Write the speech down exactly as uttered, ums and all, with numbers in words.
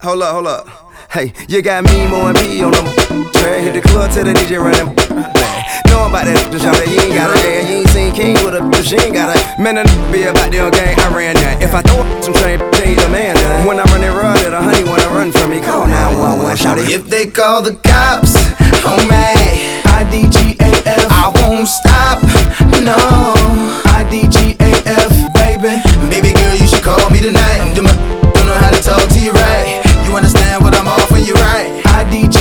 Hold up, hold up. Hey, you got me more and P on them. Hit the club till the D J running. Know about that the shot that you ain't got a man. You ain't seen King with a bitch, she ain't got a man. A be about the gang, I ran that. If I throw some train, change the man. Done. When I run that run, that a honey wanna run from me. Call nine one one, shout it. If they call the cops on me, I D G A F, I won't stop, no.